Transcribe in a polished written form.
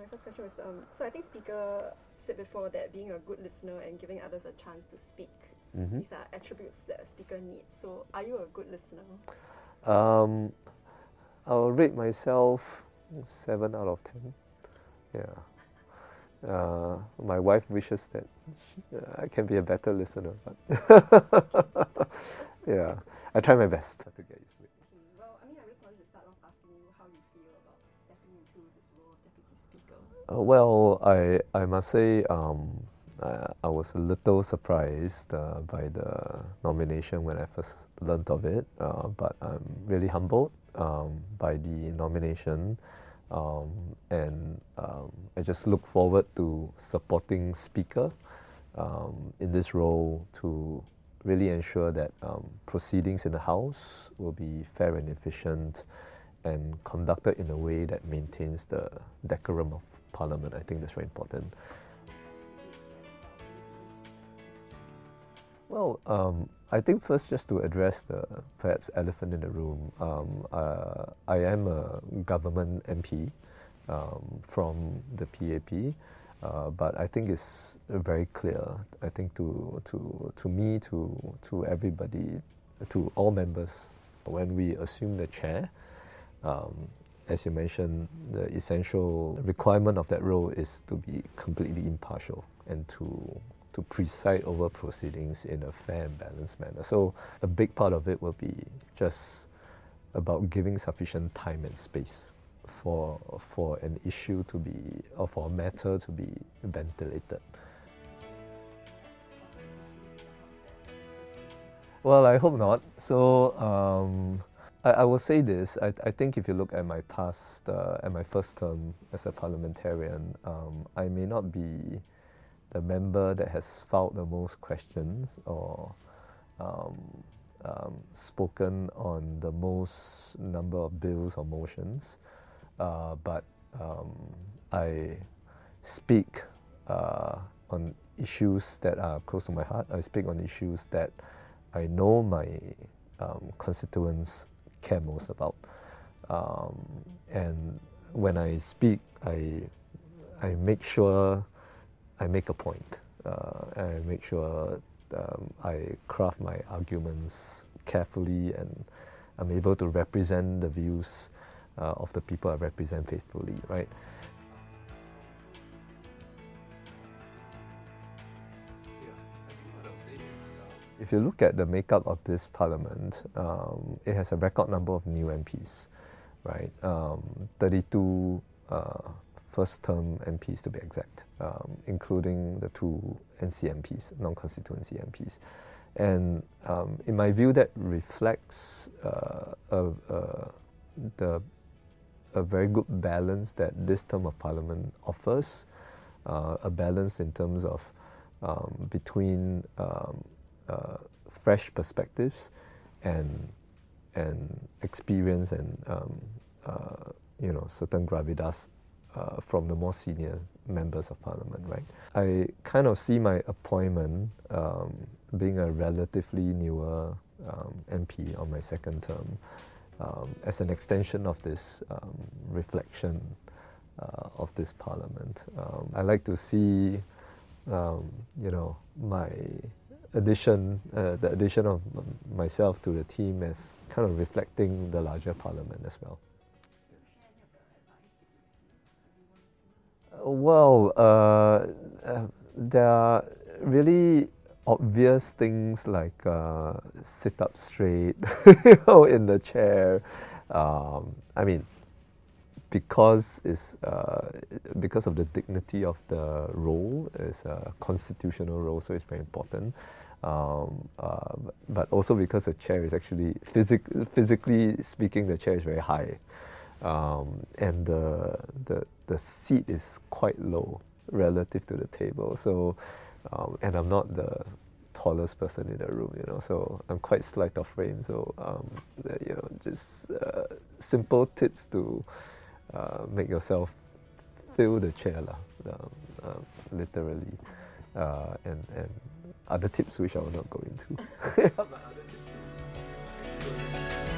my first question was, so I think Speaker said before that being a good listener and giving others a chance to speak, these are attributes that a speaker needs. So are you a good listener? I'll rate myself 7 out of 10. Yeah. My wife wishes that I can be a better listener, but yeah, I try my best to get used to it. Well, I just wanted to start off asking you how you feel about stepping into this role of Deputy Speaker. Well, I must say I was a little surprised by the nomination when I first learned of it, but I'm really humbled by the nomination, and I just look forward to supporting Speaker in this role to really ensure that proceedings in the House will be fair and efficient and conducted in a way that maintains the decorum of Parliament. I think that's very important. Well, I think first just to address the perhaps elephant in the room, I am a government MP from the PAP, but I think it's very clear, I think to me, to everybody, to all members, when we assume the chair, as you mentioned, the essential requirement of that role is to be completely impartial and to preside over proceedings in a fair and balanced manner. So a big part of it will be just about giving sufficient time and space for an issue to be, or for a matter to be ventilated. Well, I hope not. So I will say this. I think if you look at my past, at my first term as a parliamentarian, I may not be the member that has filed the most questions or spoken on the most number of bills or motions, but I speak on issues that are close to my heart. I speak on issues that I know my constituents care most about, and when I speak, I make sure I make a point. I make sure I craft my arguments carefully, and I'm able to represent the views of the people I represent faithfully, right? If you look at the makeup of this parliament, it has a record number of new MPs, right? 32 first-term MPs to be exact, including the 2 NC MPs, non-constituency MPs. And in my view, that reflects a very good balance that this term of parliament offers, a balance in terms of between fresh perspectives and experience and certain gravitas from the more senior members of parliament, right? I kind of see my appointment being a relatively newer MP on my second term as an extension of this reflection of this parliament. I like to see, my addition, the addition of myself to the team as kind of reflecting the larger parliament as well. Well, there are really obvious things like sit up straight, in the chair. Because of the dignity of the role, it's a constitutional role, so it's very important. But also because the chair is actually physically speaking, the chair is very high. And the seat is quite low relative to the table. So, and I'm not the tallest person in the room, so I'm quite slight of frame. So, just simple tips to make yourself fill the chair, literally, and other tips which I will not go into.